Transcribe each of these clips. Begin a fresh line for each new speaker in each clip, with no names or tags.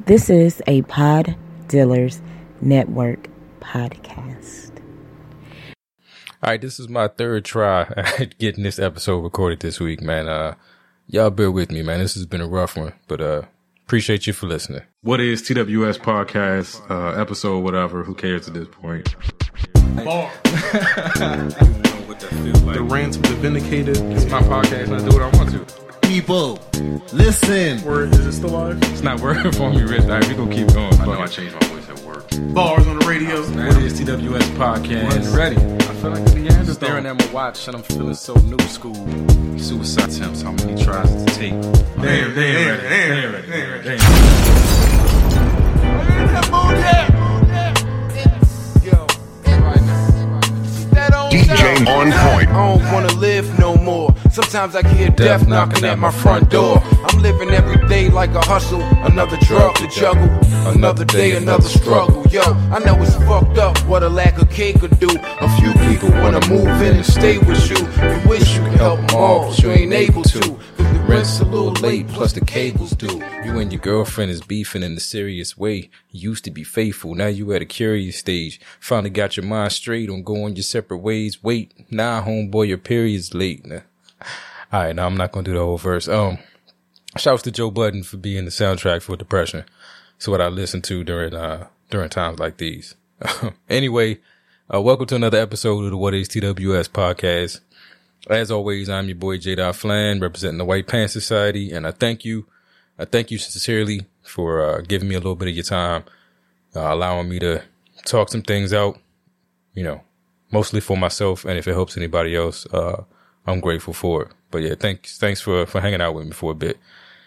This is a Pod Dealers Network podcast.
All right, this is my third try at getting this episode recorded this week, man. Y'all bear with me, man. This has been a rough one, but appreciate you for listening.
What is TWS podcast, episode, whatever, who cares at this point?
Bar. The rants of the vindicated.
It's my podcast and I do what I want to.
People, listen.
Word, is it still live?
It's not working for me, Rich. All right, we're going to keep going.
I know I changed my voice at work.
Bars on the radio.
What is TWS podcast?
One's ready.
I feel like the end is staring at my watch and I'm feeling so new school. Suicide attempts, how many tries to take?
They ain't ready.
DJ on point.
I don't wanna live no more. Sometimes I hear death knocking at my front door. I'm living every day like a hustle, another drug to juggle. Another day, another struggle. Yo, I know it's fucked up what a lack of cake could do. A few people wanna move in and stay with you. You wish you could help them all, but you ain't able to. The rent's a little late, plus the cables due.
You and your girlfriend is beefing in a serious way. You used to be faithful, now you at a curious stage. Finally got your mind straight on going your separate ways. Wait, nah, homeboy, your period's late. Nah. Alright, now I'm not gonna do the whole verse. Shouts to Joe Budden for being the soundtrack for depression. It's what I listen to during times like these. Anyway, welcome to another episode of the What is TWS podcast. As always, I'm your boy J. Flan, representing the White Pants Society, and I thank you sincerely for giving me a little bit of your time, allowing me to talk some things out, you know, mostly for myself, and if it helps anybody else, I'm grateful for it. But yeah, thanks for hanging out with me for a bit.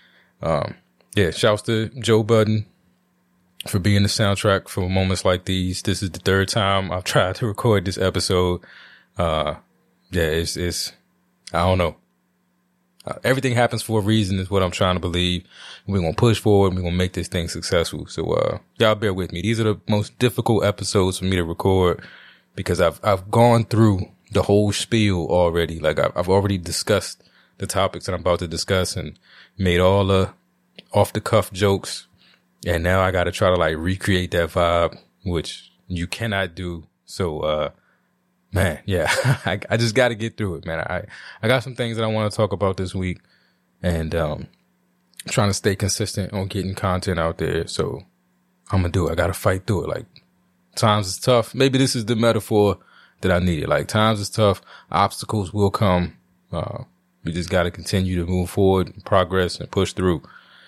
Yeah, shouts to Joe Budden for being the soundtrack for moments like these. This is the third time I've tried to record this episode. Yeah, it's I don't know. Everything happens for a reason is what I'm trying to believe. We're going to push forward. We're going to make this thing successful. So, y'all bear with me. These are the most difficult episodes for me to record because I've gone through the whole spiel already. Like I've already discussed the topics that I'm about to discuss and made all the off the cuff jokes. And now I got to try to like recreate that vibe, which you cannot do. So, man, yeah, I just got to get through it, man. I got some things that I want to talk about this week and, trying to stay consistent on getting content out there. So I'm going to do it. I got to fight through it. Like times is tough. Maybe this is the metaphor that I needed. Like times is tough. Obstacles will come. We just got to continue to move forward, progress and push through.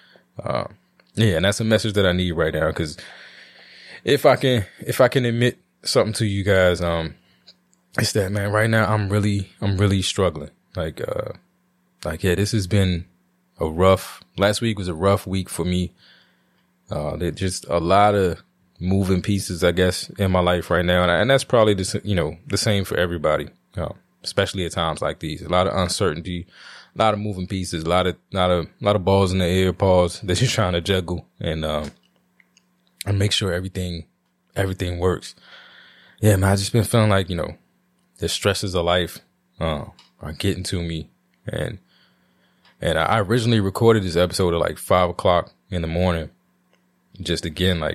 Yeah, and that's a message that I need right now. Cause if I can admit something to you guys, it's that, man, right now I'm really struggling. Like, yeah, this has been last week was a rough week for me. There's just a lot of moving pieces, I guess, in my life right now. And that's probably the same for everybody, especially at times like these. A lot of uncertainty, a lot of moving pieces, a lot of balls in the air, paws that you're trying to juggle and make sure everything works. Yeah, man, I just been feeling like, the stresses of life, are getting to me. And I originally recorded this episode at like 5:00 in the morning. Just again, like,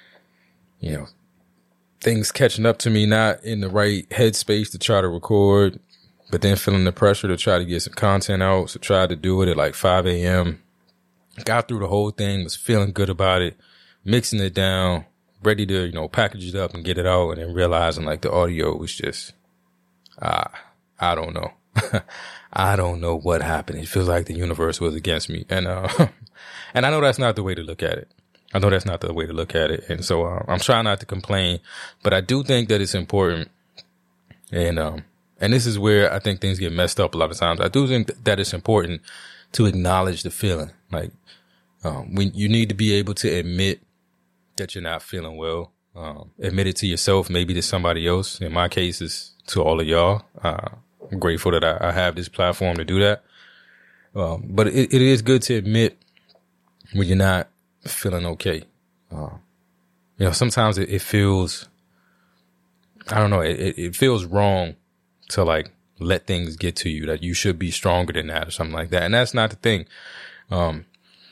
things catching up to me, not in the right headspace to try to record, but then feeling the pressure to try to get some content out. So tried to do it at like 5 a.m. Got through the whole thing, was feeling good about it, mixing it down, ready to, package it up and get it out. And then realizing like the audio was just, I don't know. I don't know what happened. It feels like the universe was against me. And, and I know that's not the way to look at it. And so, I'm trying not to complain, but I do think that it's important. And this is where I think things get messed up a lot of times. I do think that it's important to acknowledge the feeling. Like, when you need to be able to admit that you're not feeling well, admit it to yourself, maybe to somebody else. In my case, it's to all of y'all. I'm grateful that I have this platform to do that. But it is good to admit when you're not feeling okay. Sometimes it feels, I don't know, it feels wrong to like let things get to you, that you should be stronger than that or something like that. And that's not the thing.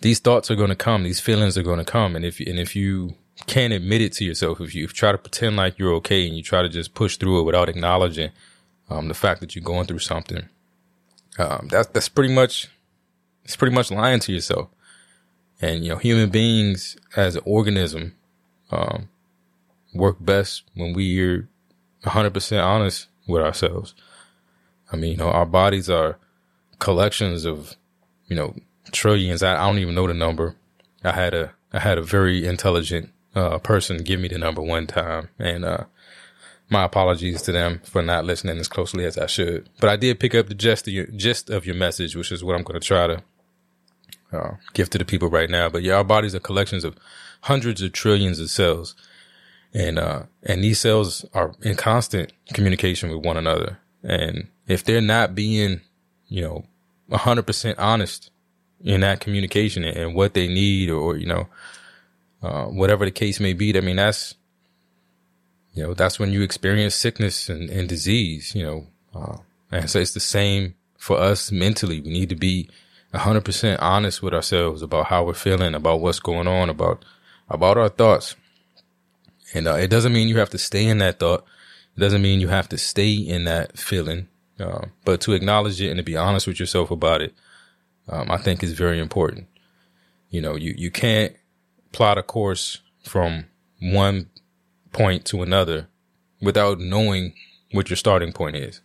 these thoughts are going to come, these feelings are going to come. And if you can't admit it to yourself, if you try to pretend like you're okay and you try to just push through it without acknowledging, the fact that you're going through something, that's pretty much lying to yourself. And, human beings as an organism, work best when we're 100% honest with ourselves. I mean, our bodies are collections of, trillions. I don't even know the number. I had a very intelligent, person give me the number one time. And, my apologies to them for not listening as closely as I should. But I did pick up the gist of your message, which is what I'm going to try to give to the people right now. But yeah, our bodies are collections of hundreds of trillions of cells. And these cells are in constant communication with one another. And if they're not being, 100% honest in that communication and what they need or whatever the case may be, I mean, that's when you experience sickness and disease, and so it's the same for us mentally. We need to be 100% honest with ourselves about how we're feeling, about what's going on, about our thoughts. And it doesn't mean you have to stay in that thought. It doesn't mean you have to stay in that feeling. But to acknowledge it and to be honest with yourself about it, I think is very important. You can't plot a course from one point to another without knowing what your starting point is.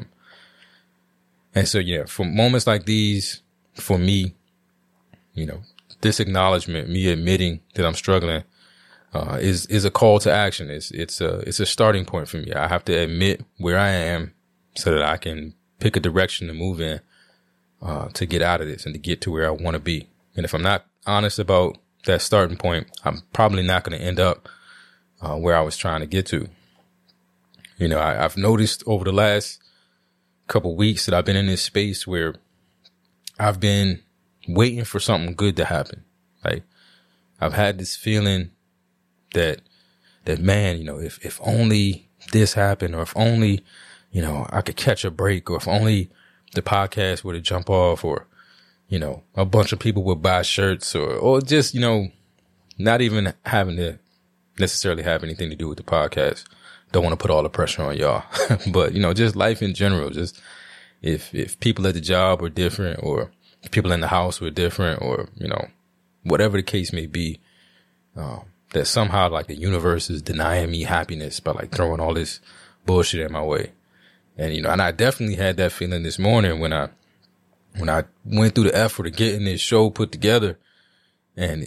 And so, for moments like these, for me, this acknowledgement, me admitting that I'm struggling, is a call to action. It's a starting point for me. I have to admit where I am so that I can pick a direction to move in, to get out of this and to get to where I want to be. And if I'm not honest about that starting point, I'm probably not going to end up where I was trying to get to. I've noticed over the last couple weeks that I've been in this space where I've been waiting for something good to happen. Like, I've had this feeling that man, if only this happened, or if only, I could catch a break, or if only the podcast were to jump off, or, a bunch of people would buy shirts, or just, not even having to necessarily have anything to do with the podcast. Don't want to put all the pressure on y'all, but just life in general. Just if people at the job were different, or if people in the house were different, or, whatever the case may be, that somehow like the universe is denying me happiness by like throwing all this bullshit in my way. And, and I definitely had that feeling this morning when I went through the effort of getting this show put together, and,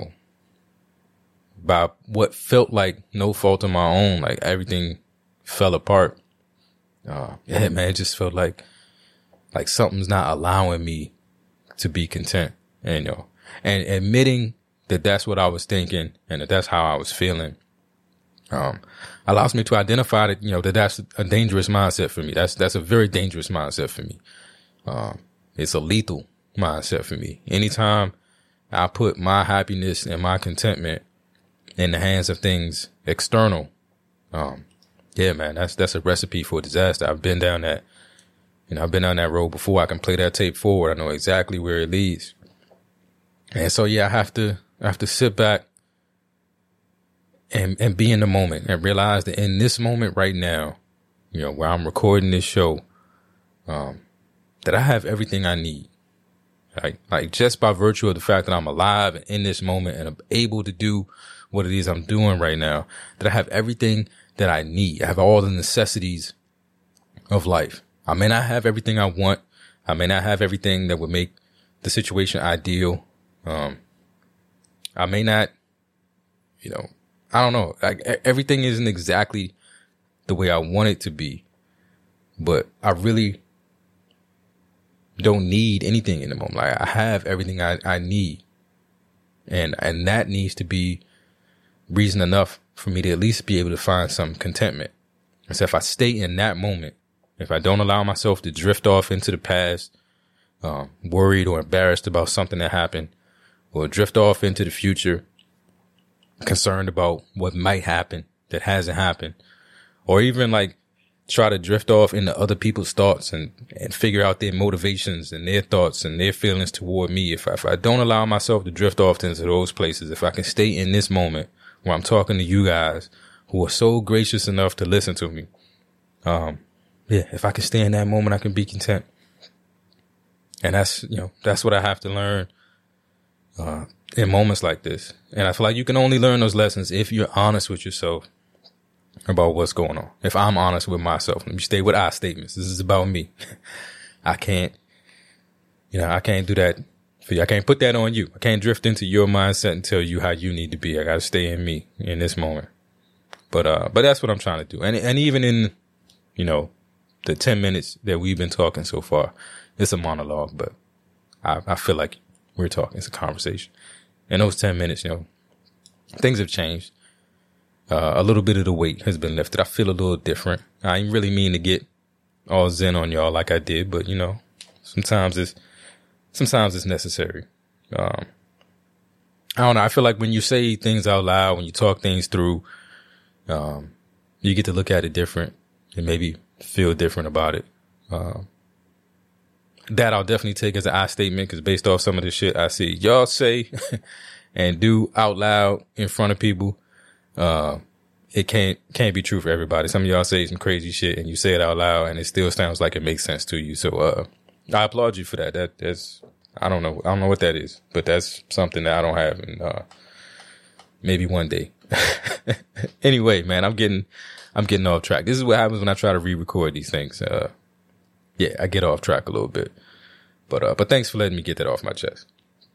by what felt like no fault of my own, like everything fell apart. Man, it just felt like something's not allowing me to be content. And, and admitting that that's what I was thinking and that that's how I was feeling, allows me to identify that, that that's a dangerous mindset for me. That's a very dangerous mindset for me. It's a lethal mindset for me. Anytime I put my happiness and my contentment in the hands of things external, man, that's a recipe for disaster. I've been down that, I've been down that road before. I can play that tape forward. I know exactly where it leads. And so, I have to sit back and be in the moment and realize that in this moment right now, where I'm recording this show, that I have everything I need. Like just by virtue of the fact that I'm alive and in this moment and I'm able to do what it is I'm doing right now, that I have everything that I need. I have all the necessities of life. I may not have everything I want. I may not have everything that would make the situation ideal. I may not, I don't know. Like everything isn't exactly the way I want it to be, but I really don't need anything in the moment. Like I have everything I need. And that needs to be reason enough for me to at least be able to find some contentment. And so if I stay in that moment, if I don't allow myself to drift off into the past, worried or embarrassed about something that happened, or drift off into the future, concerned about what might happen that hasn't happened, or even like try to drift off into other people's thoughts and figure out their motivations and their thoughts and their feelings toward me. If I don't allow myself to drift off into those places, if I can stay in this moment where I'm talking to you guys who are so gracious enough to listen to me, if I can stay in that moment, I can be content. And that's what I have to learn in moments like this. And I feel like you can only learn those lessons if you're honest with yourself about what's going on. If I'm honest with myself, let me stay with I statements. This is about me. I can't do that for you. I can't put that on you. I can't drift into your mindset and tell you how you need to be. I got to stay in me in this moment. But that's what I'm trying to do. And even in, the 10 minutes that we've been talking so far, it's a monologue, but I feel like we're talking. It's a conversation. In those 10 minutes, things have changed. A little bit of the weight has been lifted. I feel a little different. I ain't really mean to get all zen on y'all like I did, but sometimes it's necessary. I don't know. I feel like when you say things out loud, when you talk things through, you get to look at it different and maybe feel different about it. That I'll definitely take as an I statement, because based off some of the shit I see y'all say and do out loud in front of people, it can't be true for everybody. Some of y'all say some crazy shit and you say it out loud and it still sounds like it makes sense to you. So, I applaud you for that. That's, I don't know what that is, but that's something that I don't have. And, maybe one day. Anyway, man, I'm getting off track. This is what happens when I try to re-record these things. I get off track a little bit, but thanks for letting me get that off my chest.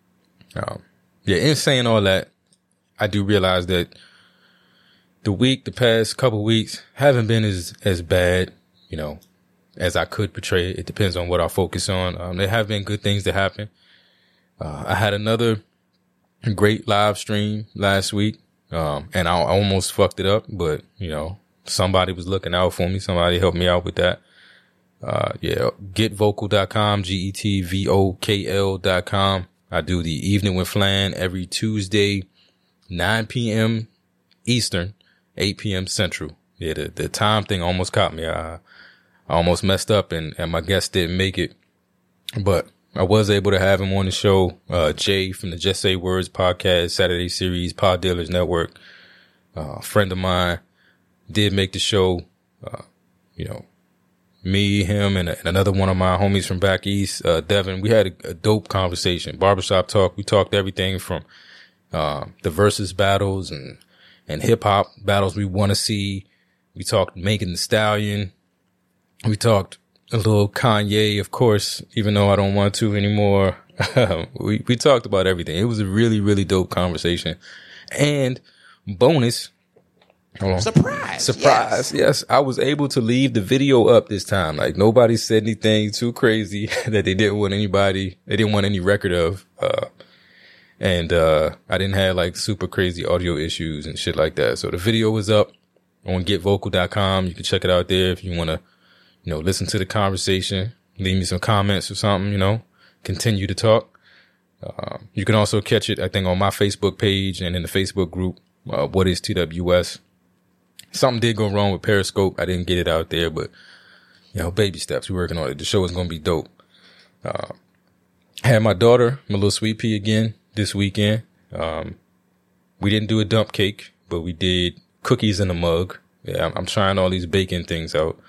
In saying all that, I do realize that the past couple weeks haven't been as bad, as I could portray it. It depends on what I focus on. There have been good things that happen. I had another great live stream last week. And I almost fucked it up, but somebody was looking out for me. Somebody helped me out with that. Getvocal.com, GETVOKL.com. I do the Evening with Flan every Tuesday, 9 p.m. Eastern, 8 p.m. Central. Yeah, the time thing almost caught me. I almost messed up and my guest didn't make it, but I was able to have him on the show. Jay from the Just Say Words podcast, Saturday series, Pod Dealers Network. A friend of mine did make the show. Me, him, and another one of my homies from back east, Devin, we had a dope conversation. Barbershop talk. We talked everything from, the versus battles and hip hop battles we want to see. We talked Megan Thee Stallion. We talked a little Kanye, of course, even though I don't want to anymore. We talked about everything. It was a really, really dope conversation. And bonus. Surprise. Yes. I was able to leave the video up this time. Like, nobody said anything too crazy that they didn't want any record of. And I didn't have like super crazy audio issues and shit like that. So the video was up on getvocal.com. You can check it out there if you want to, listen to the conversation, leave me some comments or something, continue to talk. You can also catch it, I think, on my Facebook page and in the Facebook group, What is TWS? Something did go wrong with Periscope. I didn't get it out there, but, baby steps. We're working on it. The show is going to be dope. I had my daughter, my little sweet pea, again this weekend. We didn't do a dump cake, but we did cookies in a mug. Yeah, I'm trying all these baking things out.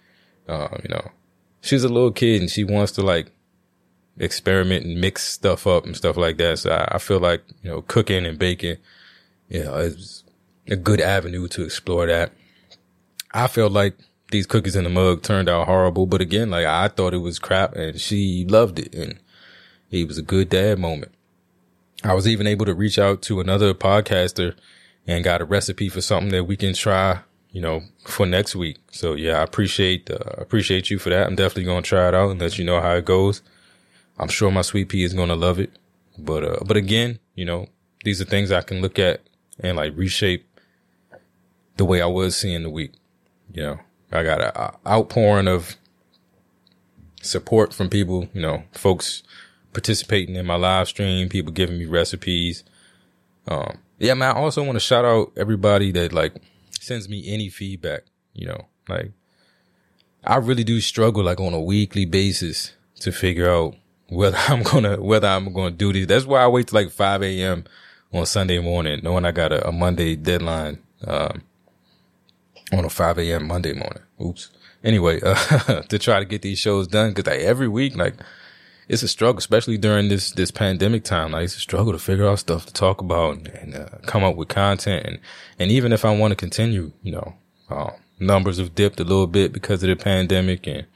She's a little kid and she wants to like experiment and mix stuff up and stuff like that. So I feel like, cooking and baking, is a good avenue to explore that. I felt like these cookies in the mug turned out horrible, but again, like, I thought it was crap and she loved it, and it was a good dad moment. I was even able to reach out to another podcaster and got a recipe for something that we can try, for next week. So yeah, I appreciate you for that. I'm definitely going to try it out and let you know how it goes. I'm sure my sweet pea is going to love it. But again, these are things I can look at and like reshape the way I was seeing the week. I got an outpouring of support from people, folks participating in my live stream, people giving me recipes. Man, I also want to shout out everybody that like sends me any feedback, like I really do struggle like on a weekly basis to figure out whether I'm gonna do these. That's why I wait till like 5 a.m. on Sunday morning, knowing I got a Monday deadline, on a 5 a.m. Monday morning. Oops. Anyway, to try to get these shows done. Cause like every week, like it's a struggle, especially during this pandemic time. Like it's a struggle to figure out stuff to talk about and come up with content. And even if I want to continue, you know, numbers have dipped a little bit because of the pandemic. And,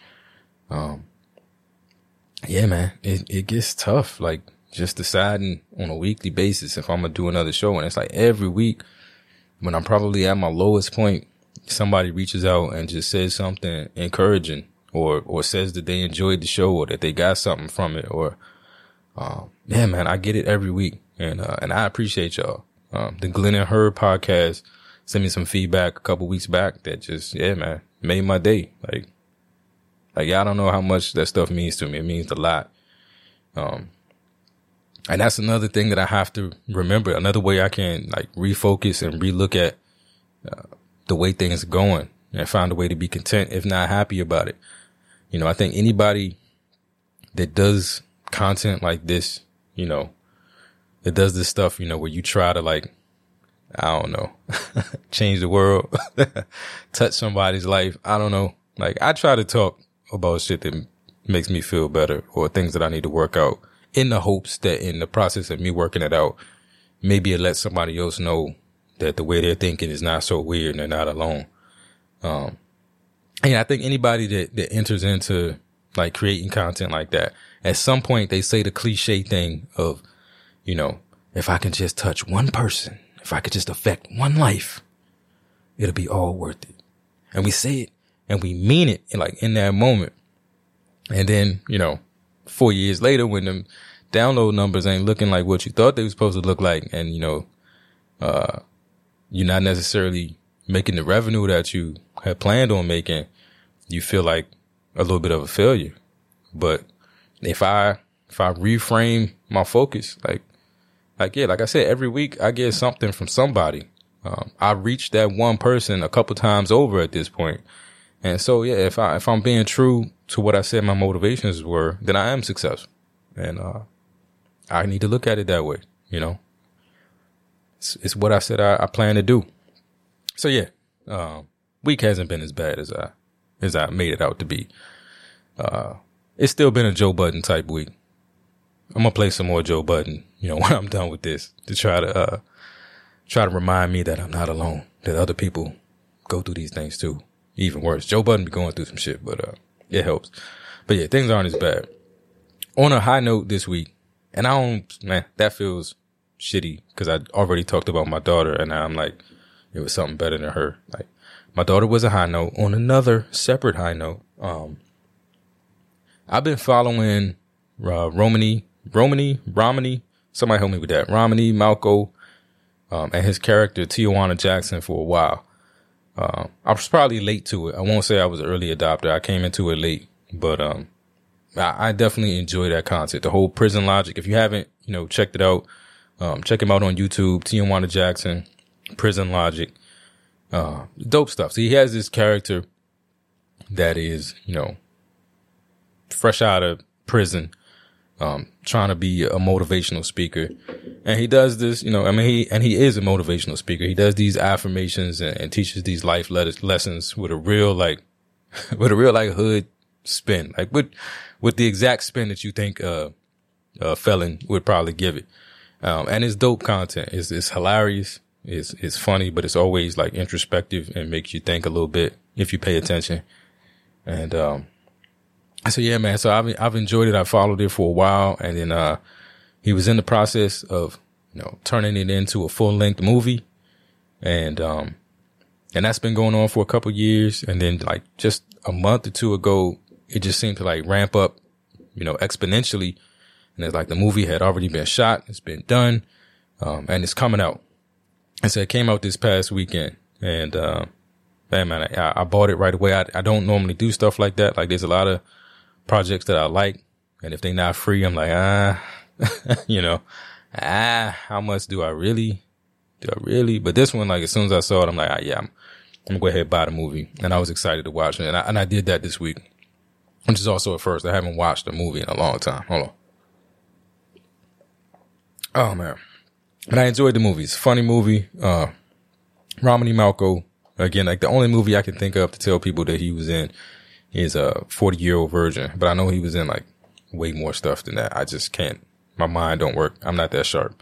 yeah, man, it gets tough. Like just deciding on a weekly basis if I'm going to do another show. And it's like every week when I'm probably at my lowest point, somebody reaches out and just says something encouraging or says that they enjoyed the show or that they got something from it or, yeah, man, I get it every week. And I appreciate y'all. The Glenn and Herb podcast sent me some feedback a couple weeks back that just, yeah, man, made my day. Like y'all don't know how much that stuff means to me. It means a lot. And that's another thing that I have to remember. Another way I can like refocus and relook at, the way things are going and find a way to be content, if not happy about it. You know, I think anybody that does content like this, you know, that does this stuff, you know, where you try to like, I don't know, change the world, touch somebody's life. I don't know. Like I try to talk about shit that makes me feel better or things that I need to work out in the hopes that in the process of me working it out, maybe it lets somebody else know that the way they're thinking is not so weird and they're not alone. And I think anybody that enters into like creating content like that, at some point they say the cliche thing of, you know, if I can just touch one person, if I could just affect one life, it'll be all worth it. And we say it and we mean it like in that moment. And then, you know, 4 years later when the download numbers ain't looking like what you thought they were supposed to look like, and, you know, you're not necessarily making the revenue that you had planned on making, you feel like a little bit of a failure. But if I reframe my focus, yeah, like I said, every week I get something from somebody. I reached that one person a couple times over at this point. And so, yeah, if I'm being true to what I said my motivations were, then I am successful. And, I need to look at it that way, you know. It's what I said I plan to do. So yeah, week hasn't been as bad as I made it out to be. It's still been a Joe Budden type week. I'm gonna play some more Joe Budden, you know, when I'm done with this to try to remind me that I'm not alone, that other people go through these things too. Even worse, Joe Budden be going through some shit, but it helps. But yeah, things aren't as bad. On a high note this week, and that feels shitty because I already talked about my daughter and I'm like, it was something better than her. Like my daughter was a high note. On another separate high note, I've been following Romany, somebody help me with that. Romany Malco, and his character Tijuana Jackson for a while. I was probably late to it. I won't say I was an early adopter. I came into it late, but I definitely enjoy that concept. The whole prison logic. If you haven't, you know, checked it out, check him out on YouTube, Tijuana Jackson, Prison Logic. Dope stuff. So he has this character that is, you know, fresh out of prison, trying to be a motivational speaker. And he does this, you know, I mean, he is a motivational speaker. He does these affirmations and teaches these life lessons with a real, like hood spin, like with the exact spin that you think, a felon would probably give it. And it's dope content. It's hilarious. It's funny, but it's always like introspective and makes you think a little bit if you pay attention. And, so yeah, man. So I've enjoyed it. I followed it for a while, and then, he was in the process of, you know, turning it into a full length movie. And that's been going on for a couple years. And then like just a month or two ago, it just seemed to like ramp up, you know, exponentially. And it's like the movie had already been shot. It's been done. And it's coming out. And so it came out this past weekend. And, man, I bought it right away. I don't normally do stuff like that. Like there's a lot of projects that I like. And if they're not free, I'm like, you know, how much do I really? But this one, like as soon as I saw it, I'm like, yeah, I'm gonna go ahead and buy the movie. And I was excited to watch it. And I did that this week, which is also a first. I haven't watched a movie in a long time. Hold on. Oh man. And I enjoyed the movie. It's a funny movie. Romany Malco, again, like the only movie I can think of to tell people that he was in is a 40-Year-Old Virgin. But I know he was in like way more stuff than that. I just can't. My mind don't work. I'm not that sharp.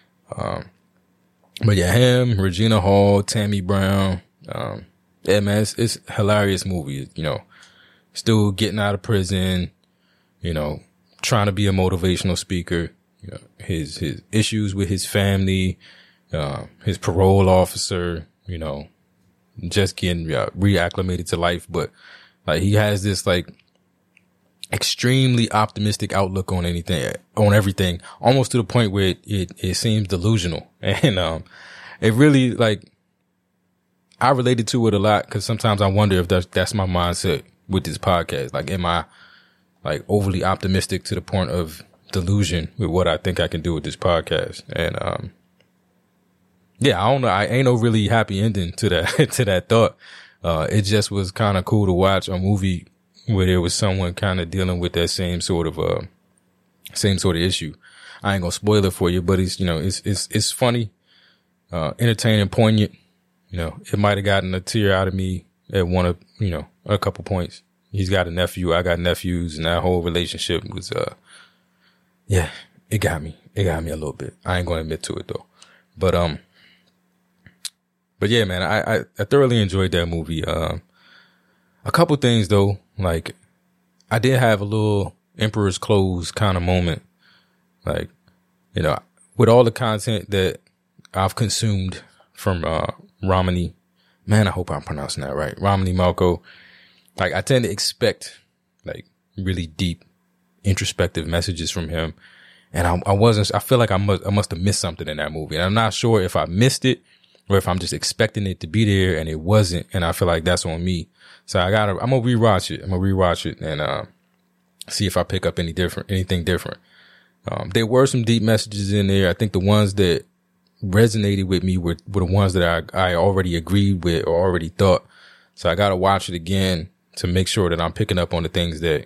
But yeah, him, Regina Hall, Tammy Brown. Yeah, man, it's a hilarious movie. You know, still getting out of prison, you know, trying to be a motivational speaker, you know, his issues with his family, his parole officer, you know, just getting reacclimated to life. But like, he has this like extremely optimistic outlook on everything, almost to the point where it seems delusional. And, it really, like, I related to it a lot because sometimes I wonder if that's my mindset with this podcast. Like, am I like overly optimistic to the point of delusion with what I think I can do with this podcast? And, yeah, I don't know. I ain't no really happy ending to that, to that thought. It just was kind of cool to watch a movie where there was someone kind of dealing with that same sort of issue. I ain't gonna spoil it for you, but it's, you know, it's funny, entertaining, poignant. You know, it might have gotten a tear out of me at a couple points. He's got a nephew. I got nephews, and that whole relationship was, yeah, it got me a little bit. I ain't gonna admit to it though. But yeah, man, I thoroughly enjoyed that movie. A couple things though, like I did have a little Emperor's Clothes kind of moment. Like, you know, with all the content that I've consumed from, Romany, man, I hope I'm pronouncing that right. Romany Malco. Like, I tend to expect like really deep introspective messages from him. And I feel like I must have missed something in that movie. And I'm not sure if I missed it or if I'm just expecting it to be there and it wasn't. And I feel like that's on me. So I'm going to rewatch it and, see if I pick up anything different. There were some deep messages in there. I think the ones that resonated with me were the ones that I already agreed with or already thought. So I got to watch it again to make sure that I'm picking up on the things that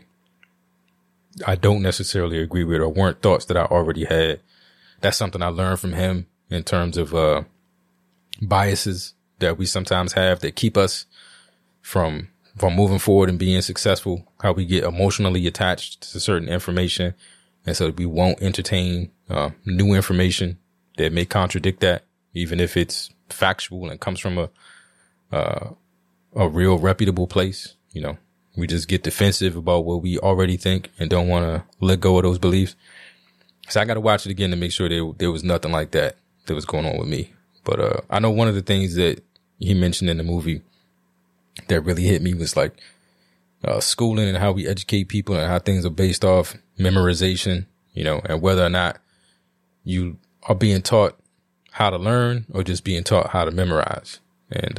I don't necessarily agree with or weren't thoughts that I already had. That's something I learned from him in terms of, biases that we sometimes have that keep us from moving forward and being successful, how we get emotionally attached to certain information. And so we won't entertain, new information that may contradict that, even if it's factual and comes from a real reputable place. You know, we just get defensive about what we already think and don't want to let go of those beliefs. So I got to watch it again to make sure there was nothing like that was going on with me. But, I know one of the things that he mentioned in the movie that really hit me was like, schooling and how we educate people and how things are based off memorization, you know, and whether or not you are being taught how to learn or just being taught how to memorize. And,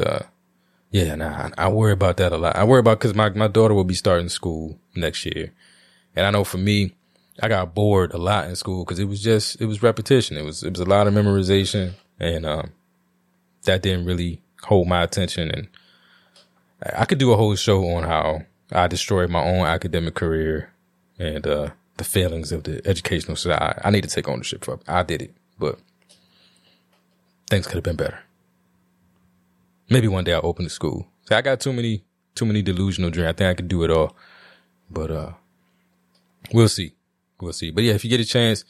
I worry about that a lot. I worry about, cause my daughter will be starting school next year. And I know for me, I got bored a lot in school cause it was repetition. It was a lot of memorization and, that didn't really hold my attention. And I could do a whole show on how I destroyed my own academic career and, the failings of the educational side. I need to take ownership for it. I did it, but things could have been better. Maybe one day I'll open the school. So I got too many delusional dreams. I think I could do it all, but, we'll see. But yeah, if you get a chance,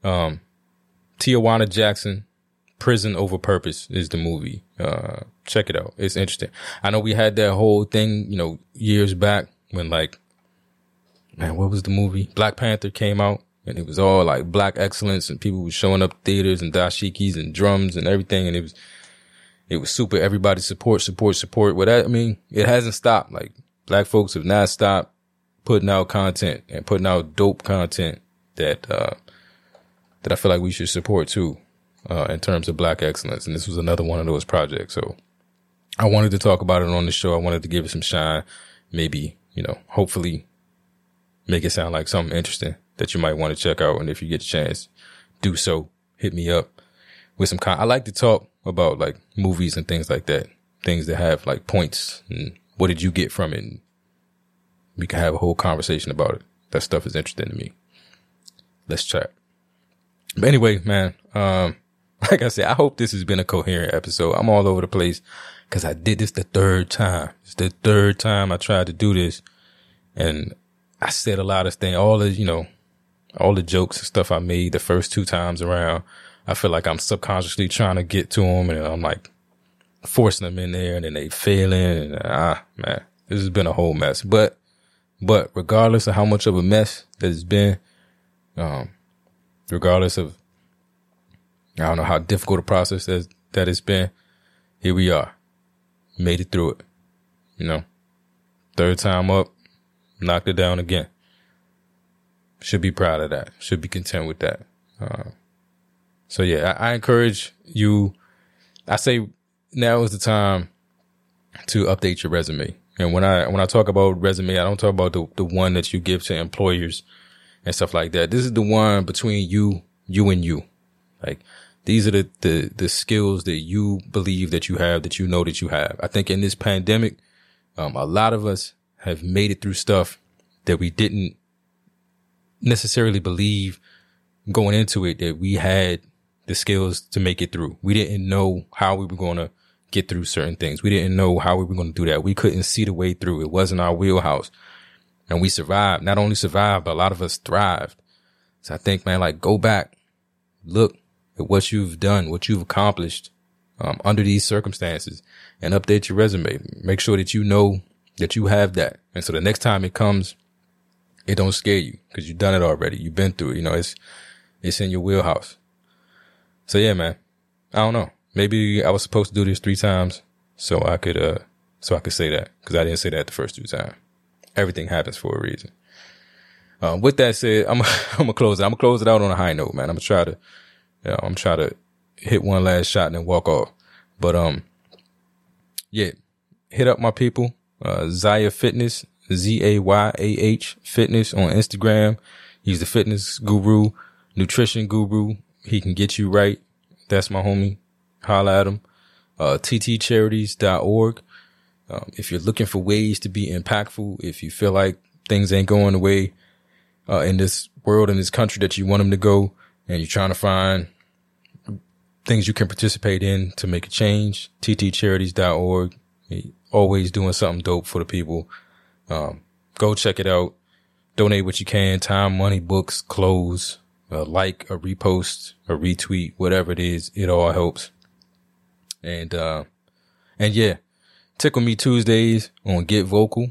Tijuana Jackson, Prison Over Purpose is the movie. Check it out. It's interesting. I know we had that whole thing, you know, years back when like, man, what was the movie? Black Panther came out and it was all like black excellence and people were showing up theaters and dashikis and drums and everything. And it was super. Everybody support. Well, that, I mean, it hasn't stopped. Like black folks have not stopped putting out content and putting out dope content that I feel like we should support too. In terms of black excellence. And this was another one of those projects. So I wanted to talk about it on the show. I wanted to give it some shine. Maybe, you know, hopefully make it sound like something interesting that you might want to check out. And if you get a chance, do so. Hit me up with some I like to talk about like movies and things like that. things that have like points and what did you get from it? And we can have a whole conversation about it. That stuff is interesting to me. Let's chat. But anyway, man, like I said, I hope this has been a coherent episode. I'm all over the place because I did this the third time. It's the third time I tried to do this. And I said a lot of things, all the jokes and stuff I made the first 2 times around. I feel like I'm subconsciously trying to get to them, and I'm like forcing them in there, and then they failing. And man, this has been a whole mess. But regardless of how much of a mess that it's been, regardless of, I don't know how difficult a process that it's been, here we are. Made it through it. Third time up, knocked it down again. Should be proud of that. Should be content with that. So yeah, I encourage you. I say now is the time to update your resume. And when I talk about resume, I don't talk about the one that you give to employers and stuff like that. This is the one between you and you. Like, these are the skills that you believe that you have, that you know that you have. I think in this pandemic, a lot of us have made it through stuff that we didn't necessarily believe going into it, that we had the skills to make it through. We didn't know how we were going to get through certain things. We didn't know how we were going to do that. We couldn't see the way through. It wasn't our wheelhouse. And we survived. Not only survived, but a lot of us thrived. So I think, man, like, go back, look at what you've done, what you've accomplished under these circumstances, and update your resume. Make sure that you know that you have that. And so the next time it comes, it don't scare you because you've done it already. You've been through it. It's in your wheelhouse. So yeah, man, I don't know. Maybe I was supposed to do this 3 times so I could say that, because I didn't say that the first 2 times. Everything happens for a reason. With that said, I'm gonna close it. I'm gonna close it out on a high note, man. I'm gonna try to hit one last shot and then walk off. But yeah, hit up my people, Zayah Fitness, Zayah Fitness on Instagram. He's the fitness guru, nutrition guru. He can get you right. That's my homie. Holla at him. ttcharities.org. If you're looking for ways to be impactful, if you feel like things ain't going the way in this world, in this country that you want them to go, and you're trying to find things you can participate in to make a change, ttcharities.org. Always doing something dope for the people. Go check it out. Donate what you can. Time, money, books, clothes, a like, a repost, a retweet, whatever it is. It all helps. And yeah, Tickle Me Tuesdays on Get Vocal,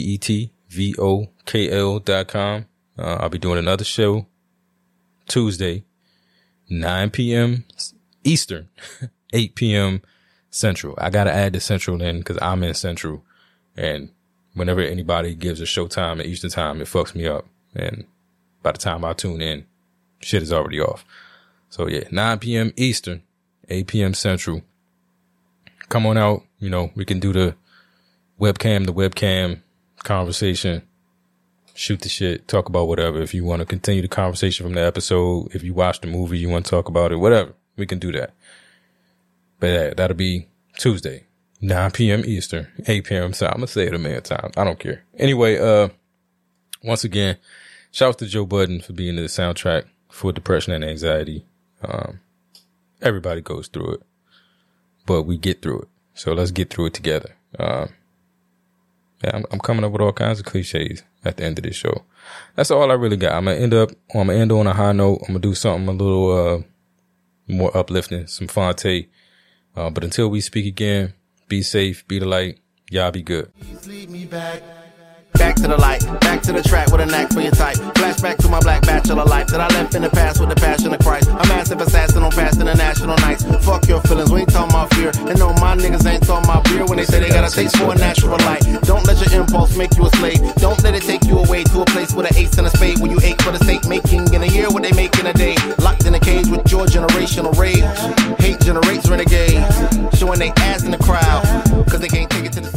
GETVOKL.com. I'll be doing another show Tuesday, 9 p.m. Eastern, 8 p.m. Central. I got to add the Central in because I'm in Central. And whenever anybody gives a show time at Eastern time, it fucks me up. And by the time I tune in, shit is already off. So yeah, 9 p.m. Eastern, 8 p.m. Central. Come on out. We can do the webcam conversation, shoot the shit, talk about whatever. If you want to continue the conversation from the episode, if you watch the movie, you want to talk about it, whatever, we can do that. But yeah, that'll be Tuesday, 9 p.m. Eastern, 8 p.m. So I'm going to say it a million times. I don't care. Anyway, once again, shout out to Joe Budden for being the soundtrack for depression and anxiety. Everybody goes through it, but we get through it. So let's get through it together. Yeah, I'm coming up with all kinds of cliches at the end of this show. That's all I really got. I'm gonna end on a high note. I'm gonna do something a little more uplifting, some Fonte. But until we speak again, be safe, be the light. Y'all be good.
Please lead me back.
Back to the light, back to the track with a knack for your type. Flashback to my black bachelor life that I left in the past with the passion of Christ. A massive assassin on past international nights. Fuck your feelings, we ain't talking about fear. And no, my niggas ain't talking about beer when they say they got a taste for a natural light. Don't let your impulse make you a slave. Don't let it take you away to a place with an ace and a spade where you ache for the sake making in a year what they make in a day. Locked in a cage with your generational rage. Hate generates renegades, showing they ass in the crowd, cause they can't take it to the